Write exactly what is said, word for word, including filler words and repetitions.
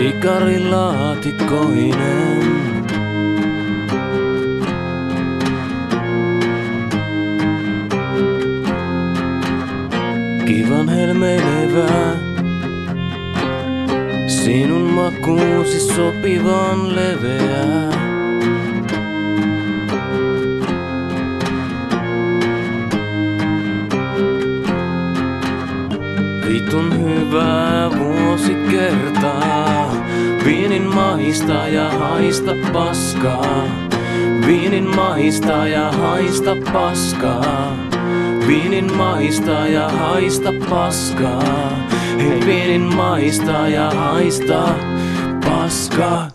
sikarilaatikoinen. Kivan helmeilevää, sinun makuusi sopivan leveää. Vitun hyvää vuosi kertaa, viinin maista ja haista paskaa. Viinin maista ja haista paskaa. Viinin maista ja haista paskaa. Hei, viinin maista ja haista paskaa.